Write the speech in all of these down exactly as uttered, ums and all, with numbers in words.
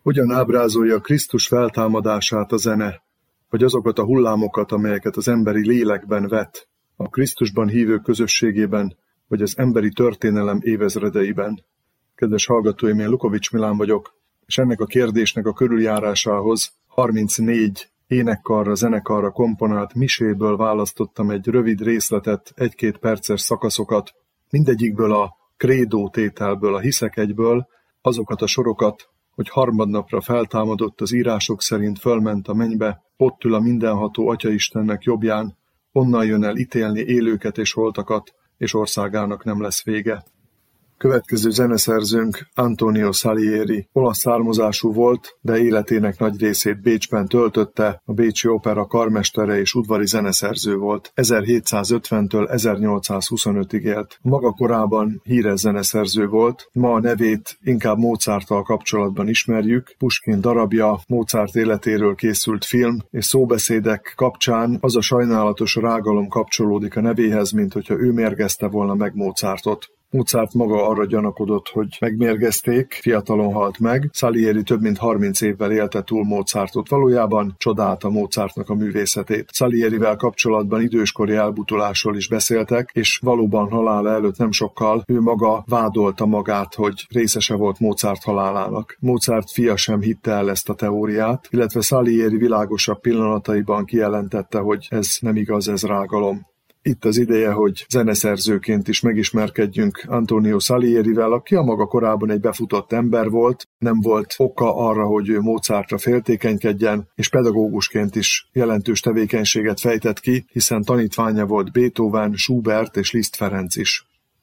Hogyan ábrázolja Krisztus feltámadását a zene, vagy azokat a hullámokat, amelyeket az emberi lélekben vet, a Krisztusban hívő közösségében, vagy az emberi történelem évezredeiben? Kedves hallgatóim, én Lukovics Milán vagyok, és ennek a kérdésnek a körüljárásához harmincnégy énekkarra, zenekarra komponált miséből választottam egy rövid részletet, egy-két perces szakaszokat, mindegyikből a krédó tételből, a hiszek egyből, azokat a sorokat, hogy harmadnapra feltámadott, az írások szerint fölment a mennybe, ott ül a mindenható Atya'istennek jobbján, onnan jön el ítélni élőket és holtakat, és országának nem lesz vége. Következő zeneszerzőnk Antonio Salieri, olasz származású volt, de életének nagy részét Bécsben töltötte, a Bécsi Opera karmestere és udvari zeneszerző volt. ezerhétszázötventől ezernyolcszázhuszonötig élt. Maga korában híres zeneszerző volt, ma a nevét inkább Mozarttal kapcsolatban ismerjük. Pushkin darabja, Mozart életéről készült film, és szóbeszédek kapcsán az a sajnálatos rágalom kapcsolódik a nevéhez, mint hogyha ő mérgezte volna meg Mozartot. Mozart maga arra gyanakodott, hogy megmérgezték, fiatalon halt meg. Salieri több mint harminc évvel élte túl Mozartot. Valójában csodálta Mozartnak a művészetét. Salierivel kapcsolatban időskori elbutulásról is beszéltek, és valóban halála előtt nem sokkal ő maga vádolta magát, hogy részese volt Mozart halálának. Mozart fia sem hitte el ezt a teóriát, illetve Salieri világosabb pillanataiban kijelentette, hogy ez nem igaz, ez rágalom. Itt az ideje, hogy zeneszerzőként is megismerkedjünk Antonio Salierivel, aki a maga korában egy befutott ember volt, nem volt oka arra, hogy ő Mozartra féltékenykedjen, és pedagógusként is jelentős tevékenységet fejtett ki, hiszen tanítványa volt Beethoven, Schubert és Liszt Ferenc is.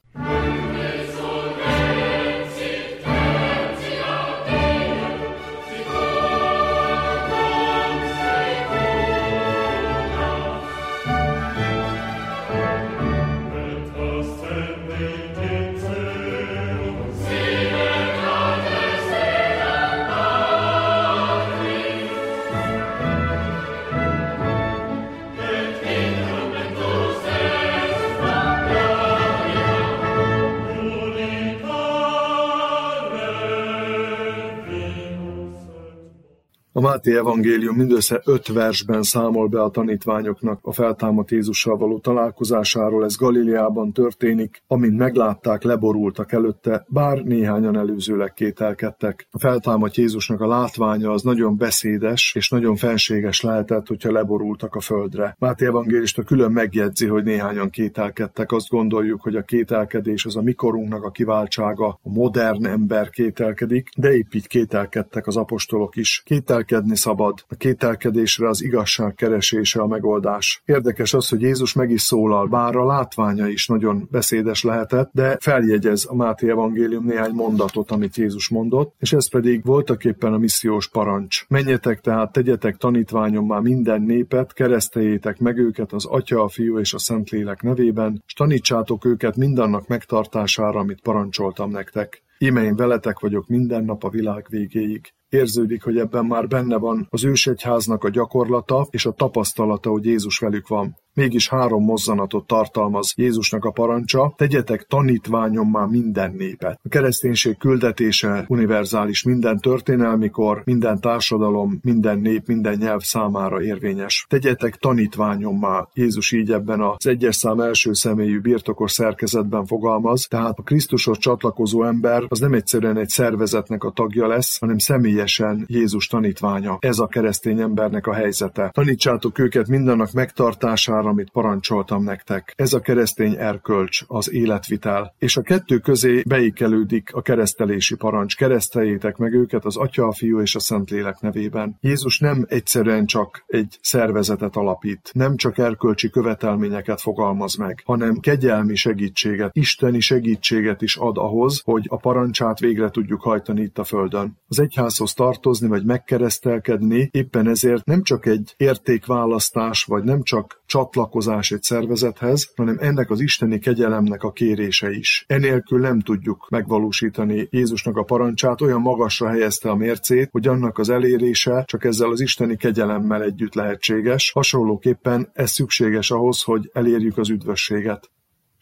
A Máté evangélium mindössze öt versben számol be a tanítványoknak a feltámadt Jézussal való találkozásáról. Ez Galileában történik, amint meglátták, leborultak előtte, bár néhányan előzőleg kételkedtek. A feltámadt Jézusnak a látványa az nagyon beszédes és nagyon fenséges lehetett, hogyha leborultak a földre. Máté evangélista külön megjegyzi, hogy néhányan kételkedtek. Azt gondoljuk, hogy a kételkedés az a mikorunknak a kiváltsága, a modern ember kételkedik, de épp így kételkedtek az apostolok is. Kétel Kételkedni szabad. A kételkedésre az igazság keresése a megoldás. Érdekes az, hogy Jézus meg is szólal, bár a látványa is nagyon beszédes lehetett, de feljegyez a Máté evangélium néhány mondatot, amit Jézus mondott, és ez pedig voltaképpen a missziós parancs. Menjetek tehát, tegyetek tanítványommá minden népet, kereszteljétek meg őket az Atya, a Fiú és a Szentlélek nevében, s tanítsátok őket mindannak megtartására, amit parancsoltam nektek. Íme én veletek vagyok minden nap a világ végéig. Érződik, hogy ebben már benne van az ősegyháznak a gyakorlata és a tapasztalata, hogy Jézus velük van. Mégis három mozzanatot tartalmaz Jézusnak a parancsa, tegyetek tanítványommá minden népet. A kereszténység küldetése univerzális, minden történelmikor, minden társadalom, minden nép, minden nyelv számára érvényes. Tegyetek tanítványommá. Jézus így ebben az egyes szám első személyű birtokos szerkezetben fogalmaz, tehát a Krisztushoz csatlakozó ember az nem egyszerűen egy szervezetnek a tagja lesz, hanem személyesen Jézus tanítványa. Ez a keresztény embernek a helyzete. Tanítsátok őket mindannak megtartására, amit parancsoltam nektek. Ez a keresztény erkölcs, az életvitel. És a kettő közé beékelődik a keresztelési parancs. Kereszteljétek meg őket az Atya, a Fiú és a Szentlélek nevében. Jézus nem egyszerűen csak egy szervezetet alapít, nem csak erkölcsi követelményeket fogalmaz meg, hanem kegyelmi segítséget, isteni segítséget is ad ahhoz, hogy a parancsát végre tudjuk hajtani itt a földön. Az egyházhoz tartozni vagy megkeresztelkedni éppen ezért nem csak egy értékválasztás, vagy nem csak csatlakozás egy szervezethez, hanem ennek az isteni kegyelemnek a kérése is. Enélkül nem tudjuk megvalósítani Jézusnak a parancsát, olyan magasra helyezte a mércét, hogy annak az elérése csak ezzel az isteni kegyelemmel együtt lehetséges. Hasonlóképpen ez szükséges ahhoz, hogy elérjük az üdvösséget.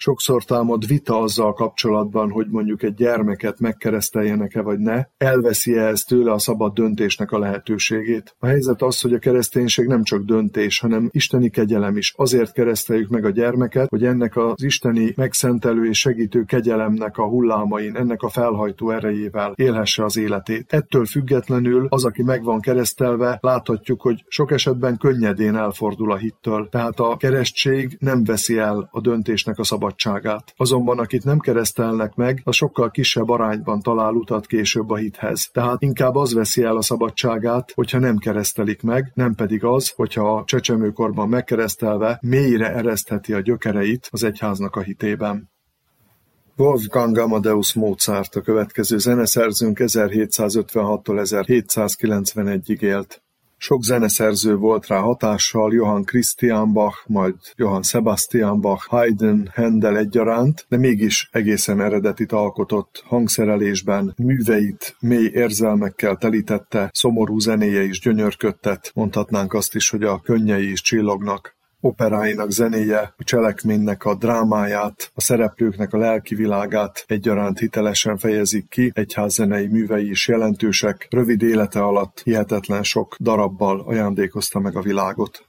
Sokszor támad vita azzal kapcsolatban, hogy mondjuk egy gyermeket megkereszteljenek-e vagy ne, elveszi-e ez tőle a szabad döntésnek a lehetőségét. A helyzet az, hogy a kereszténység nem csak döntés, hanem isteni kegyelem is. Azért kereszteljük meg a gyermeket, hogy ennek az isteni megszentelő és segítő kegyelemnek a hullámain, ennek a felhajtó erejével élhesse az életét. Ettől függetlenül az, aki meg van keresztelve, láthatjuk, hogy sok esetben könnyedén elfordul a hittől. Tehát a keresztség nem veszi el a döntésnek a szabadságát. Azonban akit nem keresztelnek meg, az sokkal kisebb arányban talál utat később a hithez. Tehát inkább az veszi el a szabadságát, hogyha nem keresztelik meg, nem pedig az, hogyha a csecsemőkorban megkeresztelve mélyre eresztheti a gyökereit az egyháznak a hitében. Wolfgang Amadeus Mozart a következő zeneszerzőnk ezerhétszázötvenhattól ezerhétszázkilencvenegyig élt. Sok zeneszerző volt rá hatással, Johann Christian Bach, majd Johann Sebastian Bach, Haydn, Händel egyaránt, de mégis egészen eredetit alkotott hangszerelésben, műveit mély érzelmekkel telítette, szomorú zenéje is gyönyörködtet, mondhatnánk azt is, hogy a könnyei is csillognak. Operáinak zenéje, a cselekménynek a drámáját, a szereplőknek a lelkivilágát egyaránt hitelesen fejezik ki, egyházzenei művei is jelentősek, rövid élete alatt hihetetlen sok darabbal ajándékozta meg a világot.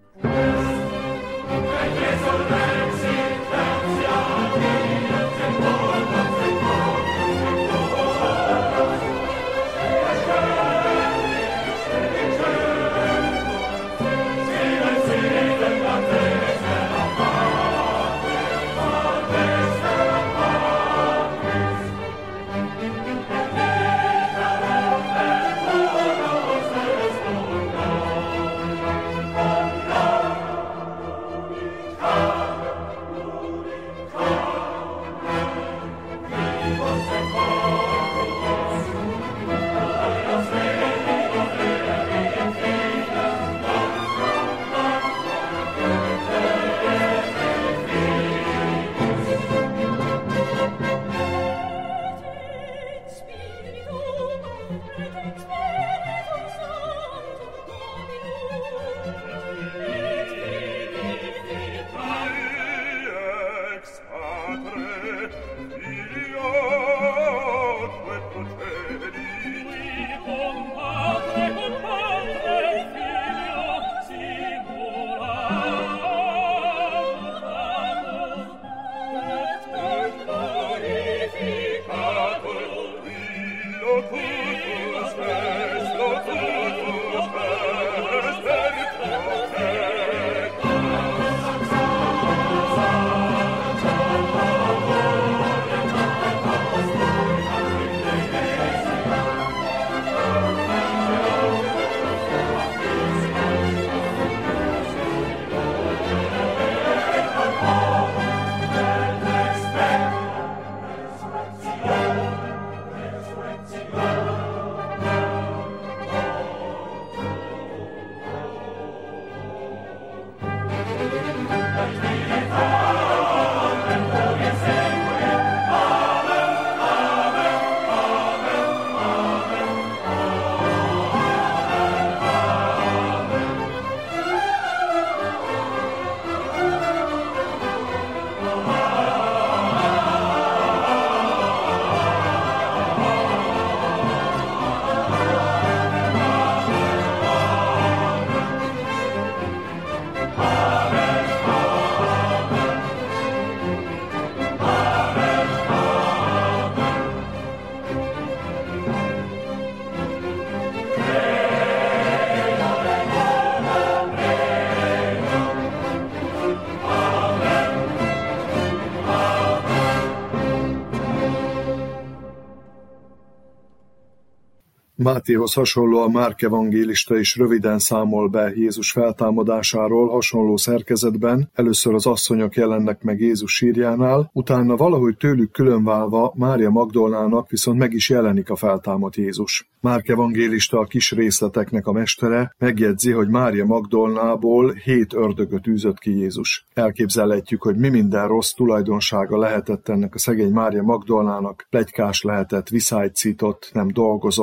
Mátéhoz hasonlóan Márk evangélista is röviden számol be Jézus feltámadásáról hasonló szerkezetben. Először az asszonyok jelennek meg Jézus sírjánál, utána valahogy tőlük különválva Mária Magdolnának viszont meg is jelenik a feltámadt Jézus. Márk evangélista, a kis részleteknek a mestere, megjegyzi, hogy Mária Magdolnából hét ördögöt űzött ki Jézus. Elképzelhetjük, hogy mi minden rossz tulajdonsága lehetett ennek a szegény Mária Magdolnának. Pletykás lehetett, viszálycított, nem dolgozott,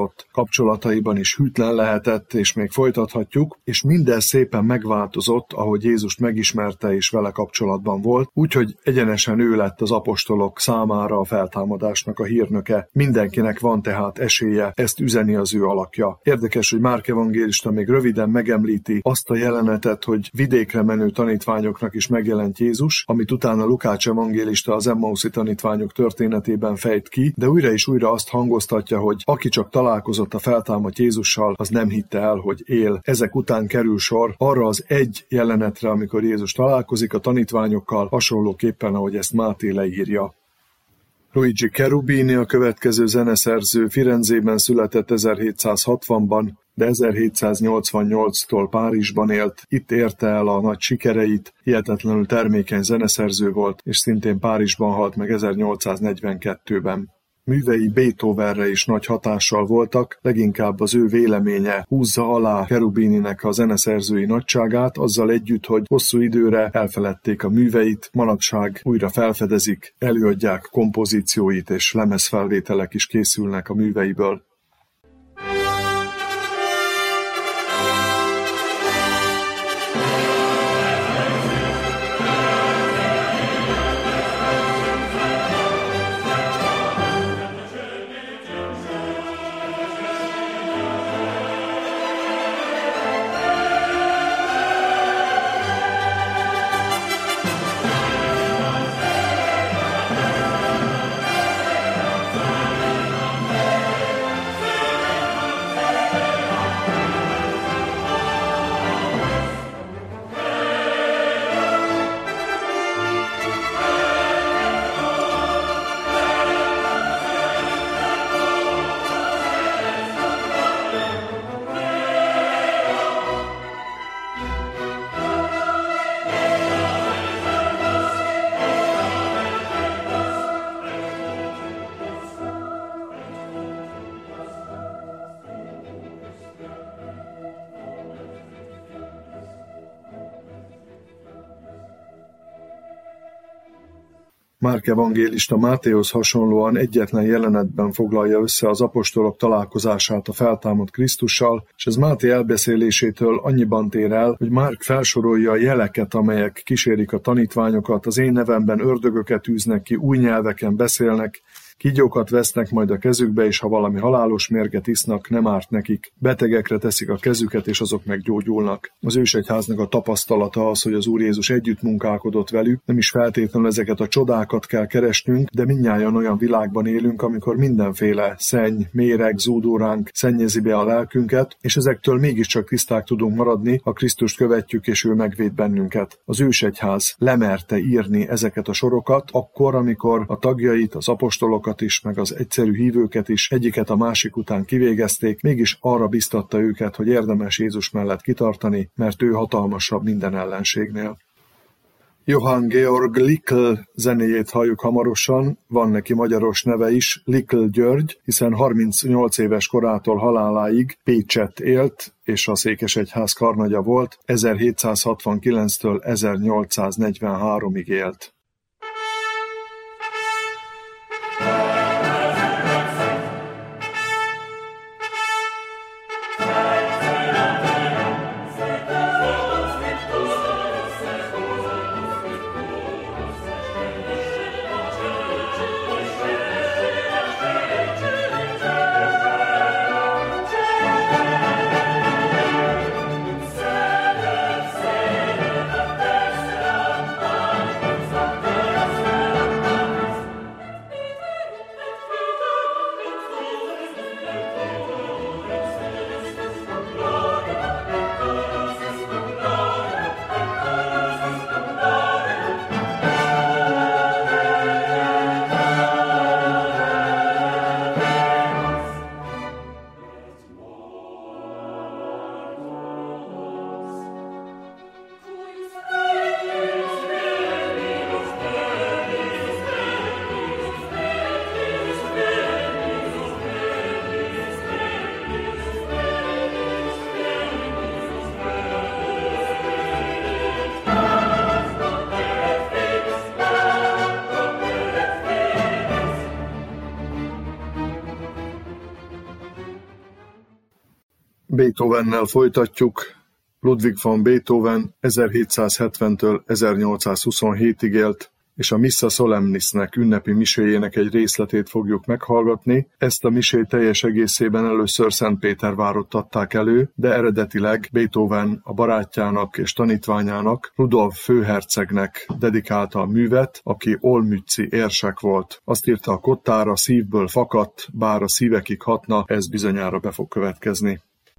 kapcsolataiban is hűtlen lehetett, és még folytathatjuk, és minden szépen megváltozott, ahogy Jézust megismerte és vele kapcsolatban volt, úgyhogy egyenesen ő lett az apostolok számára a feltámadásnak a hírnöke. Mindenkinek van tehát esélye, ezt üzeni az ő alakja. Érdekes, hogy Márk evangélista még röviden megemlíti azt a jelenetet, hogy vidékre menő tanítványoknak is megjelent Jézus, amit utána Lukács evangélista az Emmauszi tanítványok történetében fejt ki, de újra és újra azt hangoztatja, hogy aki csak találkozott a feltámadt Jézussal, az nem hitte el, hogy él. Ezek után kerül sor arra az egy jelenetre, amikor Jézus találkozik a tanítványokkal, hasonlóképpen, ahogy ezt Máté leírja. Luigi Cherubini a következő zeneszerző, Firenzében született ezerhétszázhatvanban, de ezerhétszáznyolcvannyolctól Párizsban élt, itt érte el a nagy sikereit, hihetetlenül termékeny zeneszerző volt, és szintén Párizsban halt meg ezernyolcszáznegyvenkettőben. Művei Beethovenre is nagy hatással voltak, leginkább az ő véleménye húzza alá Cherubininek a zeneszerzői nagyságát, azzal együtt, hogy hosszú időre elfeledték a műveit, manapság újra felfedezik, előadják kompozícióit, és lemezfelvételek is készülnek a műveiből. Márk evangélista Mátéhoz hasonlóan egyetlen jelenetben foglalja össze az apostolok találkozását a feltámadt Krisztussal, és ez Máté elbeszélésétől annyiban tér el, hogy Márk felsorolja a jeleket, amelyek kísérik a tanítványokat, az én nevemben ördögöket űznek ki, új nyelveken beszélnek, kígyókat vesznek majd a kezükbe, és ha valami halálos mérget isznak, nem árt nekik. Betegekre teszik a kezüket, és azok meggyógyulnak. Az ősegyháznak a tapasztalata az, hogy az Úr Jézus együtt munkálkodott velük, nem is feltétlenül ezeket a csodákat kell keresnünk, de mindnyájan olyan világban élünk, amikor mindenféle szenny, méreg, zúdó ránk szennyezi be a lelkünket, és ezektől mégiscsak tiszták tudunk maradni, ha Krisztust követjük, és ő megvéd bennünket. Az ősegyház lemerte írni ezeket a sorokat, akkor, amikor a tagjait, az apostolokat is, meg az egyszerű hívőket is egyiket a másik után kivégezték, mégis arra biztatta őket, hogy érdemes Jézus mellett kitartani, mert ő hatalmasabb minden ellenségnél. Johann Georg Lickl zenéjét halljuk hamarosan, van neki magyaros neve is, Lickl György, hiszen harmincnyolc éves korától haláláig Pécsett élt, és a székesegyház karnagya volt, ezerhétszázhatvankilenctől ezernyolcszáznegyvenháromig élt. Thank you. Beethovennel folytatjuk. Ludwig van Beethoven ezerhétszázhetventől ezernyolcszázhuszonhétig élt, és a Missa Solemnisnek ünnepi miséjének egy részletét fogjuk meghallgatni. Ezt a misét teljes egészében először Szentpétervárott adták elő, de eredetileg Beethoven a barátjának és tanítványának, Rudolf főhercegnek dedikálta a művet, aki olmützi érsek volt. Azt írta a kottára, szívből fakadt, bár a szívekig hatna, ez bizonyára be fog következni.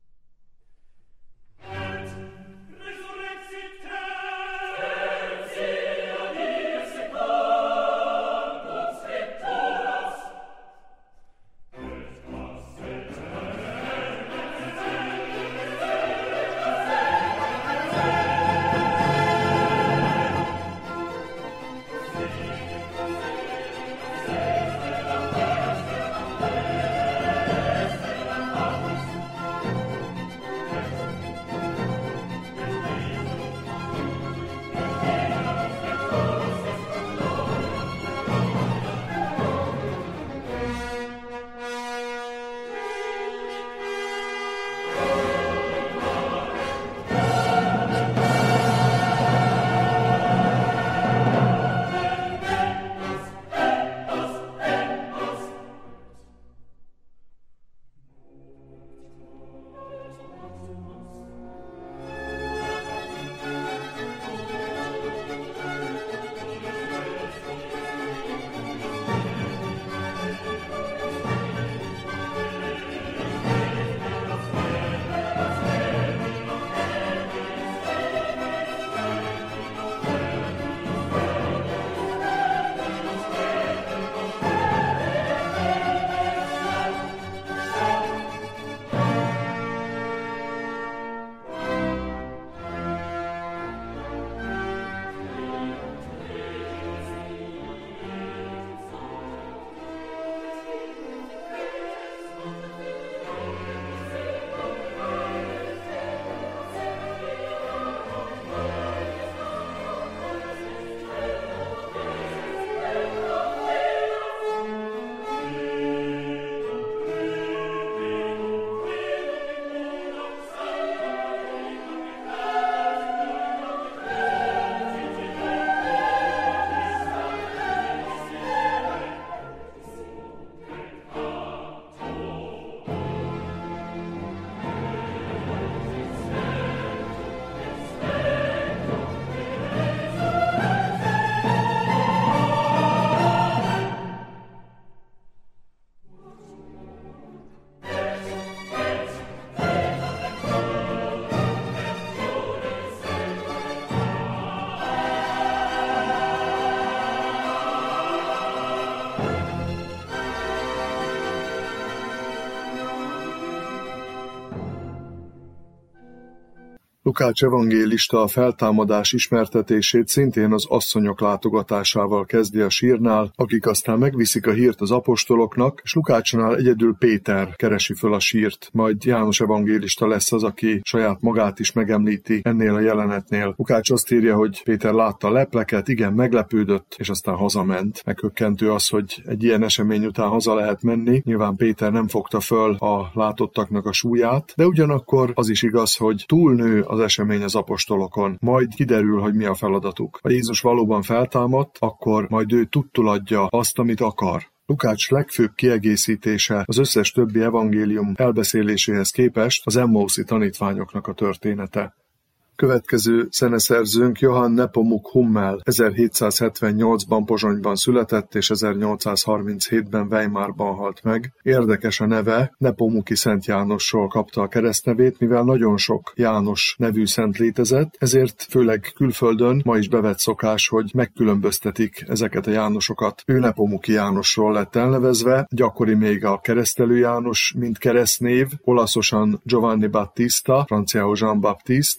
Lukács evangélista a feltámadás ismertetését szintén az asszonyok látogatásával kezdi a sírnál, akik aztán megviszik a hírt az apostoloknak, és Lukácsnál egyedül Péter keresi föl a sírt, majd János evangélista lesz az, aki saját magát is megemlíti ennél a jelenetnél. Lukács azt írja, hogy Péter látta a lepleket, igen, meglepődött, és aztán hazament. Meghökkentő az, hogy egy ilyen esemény után haza lehet menni. Nyilván Péter nem fogta föl a látottaknak a súlyát, de ugyanakkor az is igaz, hogy túlnő az esemény az apostolokon. Majd kiderül, hogy mi a feladatuk. Ha Jézus valóban feltámadt, akkor majd ő tudtul adja azt, amit akar. Lukács legfőbb kiegészítése az összes többi evangélium elbeszéléséhez képest az emmauszi tanítványoknak a története. Következő zeneszerzőnk Johann Nepomuk Hummel ezerhétszázhetvennyolcban Pozsonyban született és ezernyolcszázharminchétben Weimarban halt meg. Érdekes a neve, Nepomuki Szent Jánosról kapta a keresztnevét, mivel nagyon sok János nevű szent létezett, ezért főleg külföldön ma is bevett szokás, hogy megkülönböztetik ezeket a Jánosokat. Ő Nepomuki Jánosról lett elnevezve, gyakori még a Keresztelő János, mint keresztnév, olaszosan Giovanni Battista, franciául Jean Baptiste, és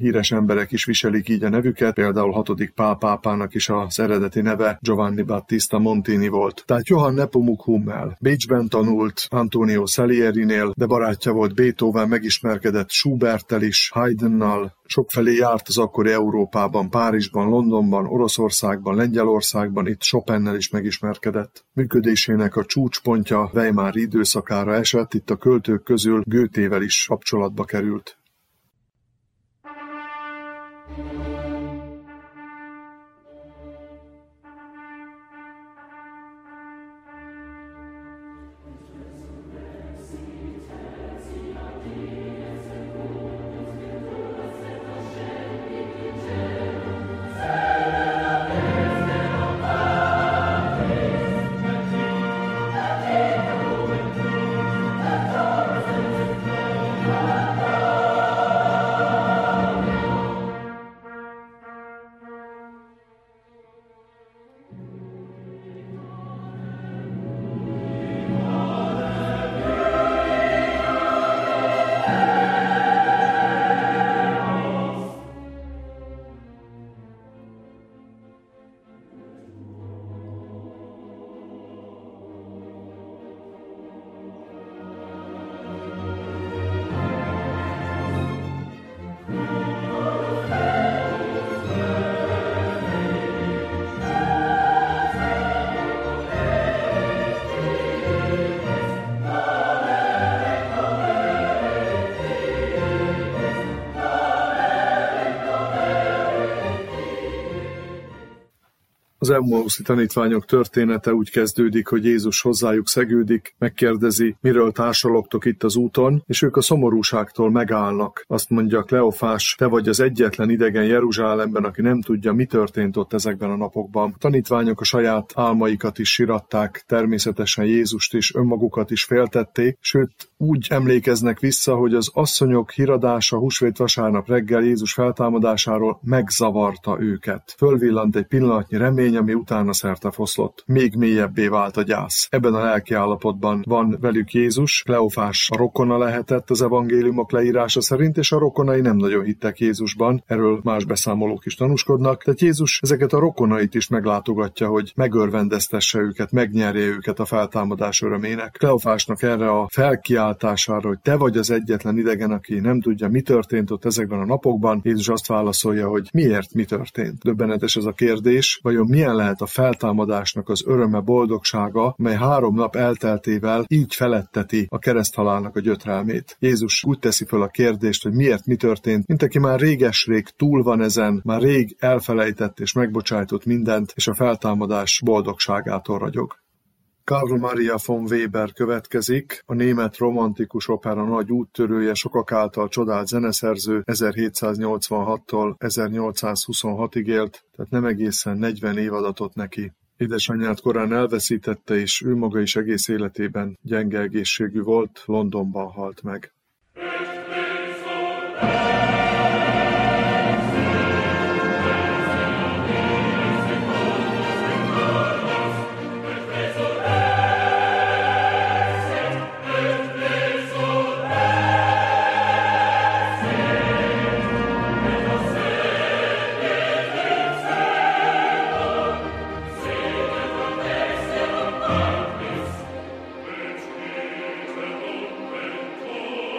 híres emberek is viselik így a nevüket, például hatodik Pál pápának is az eredeti neve Giovanni Battista Montini volt. Tehát Johann Nepomuk Hummel Bécsben tanult Antonio Salierinél, de barátja volt Beethoven, megismerkedett Schuberttel is, Haydnnal, sokfelé járt az akkori Európában, Párizsban, Londonban, Oroszországban, Lengyelországban, itt Chopinnel is megismerkedett. Működésének a csúcspontja Weimári időszakára esett, itt a költők közül Goethével is kapcsolatba került. Az Emmauszi tanítványok története úgy kezdődik, hogy Jézus hozzájuk szegődik, megkérdezi, miről társalogtok itt az úton, és ők a szomorúságtól megállnak. Azt mondja Kleofás, te vagy az egyetlen idegen Jeruzsálemben, aki nem tudja, mi történt ott ezekben a napokban. A tanítványok a saját álmaikat is siratták, természetesen Jézust is, önmagukat is féltették, sőt úgy emlékeznek vissza, hogy az asszonyok híradása húsvét vasárnap reggel Jézus feltámadásáról megzavarta őket. Fölvillant egy pillanatnyi remény, ami utána szerte foszlott. Még mélyebbé vált a gyász. Ebben a lelki állapotban van velük Jézus. Kleofás a rokona lehetett az evangéliumok leírása szerint, és a rokonai nem nagyon hittek Jézusban. Erről más beszámolók is tanúskodnak. Tehát Jézus ezeket a rokonait is meglátogatja, hogy megörvendeztesse őket, megnyerje őket a feltámadás örömének. Kleofásnak erre a felkiáltására, hogy te vagy az egyetlen idegen, aki nem tudja, mi történt ott ezekben a napokban, Jézus azt válaszolja, hogy miért mi történt. Döbbenetes ez a kérdés, vajon milyen lehet a feltámadásnak az öröme, boldogsága, mely három nap elteltével így feletteti a kereszthalálnak a gyötrelmét. Jézus úgy teszi föl a kérdést, hogy miért mi történt, mint aki már réges-rég túl van ezen, már rég elfelejtett és megbocsájtott mindent, és a feltámadás boldogságától ragyog. Karl Maria von Weber következik, a német romantikus opera nagy úttörője, sokak által csodált zeneszerző, ezerhétszáznyolcvanhattól ezernyolcszázhuszonhatig élt, tehát nem egészen negyven év adatot neki. Édesanyját korán elveszítette, és ő maga is egész életében gyenge egészségű volt, Londonban halt meg. Oh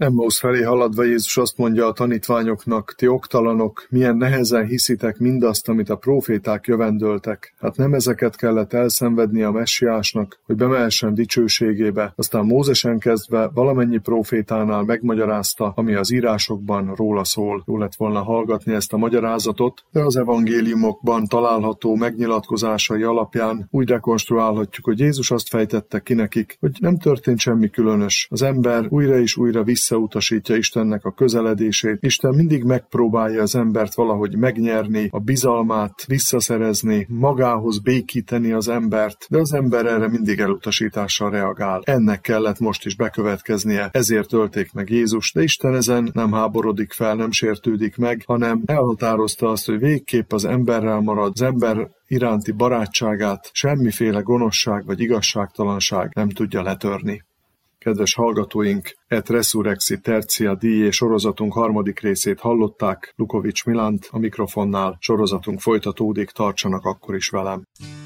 Emmausz felé haladva Jézus azt mondja a tanítványoknak: ti oktalanok, milyen nehezen hiszitek mindazt, amit a próféták jövendöltek. Hát nem ezeket kellett elszenvedni a messiásnak, hogy bemehessen dicsőségébe. Aztán Mózesen kezdve valamennyi prófétánál megmagyarázta, ami az írásokban róla szól. Jó lett volna hallgatni ezt a magyarázatot, de az evangéliumokban található megnyilatkozásai alapján úgy rekonstruálhatjuk, hogy Jézus azt fejtette ki nekik, hogy nem történt semmi különös. Az ember újra és újra visszautasítja Istennek a közeledését. Isten mindig megpróbálja az embert valahogy megnyerni, a bizalmát visszaszerezni, magához békíteni az embert, de az ember erre mindig elutasítással reagál. Ennek kellett most is bekövetkeznie, ezért ölték meg Jézus, de Isten ezen nem háborodik fel, nem sértődik meg, hanem elhatározta azt, hogy végképp az emberrel marad, az ember iránti barátságát semmiféle gonoszság vagy igazságtalanság nem tudja letörni. Kedves hallgatóink, Et Resurrexit Tertia díj sorozatunk harmadik részét hallották, Lukovics Milánt a mikrofonnál. Sorozatunk folytatódik, tartsanak akkor is velem.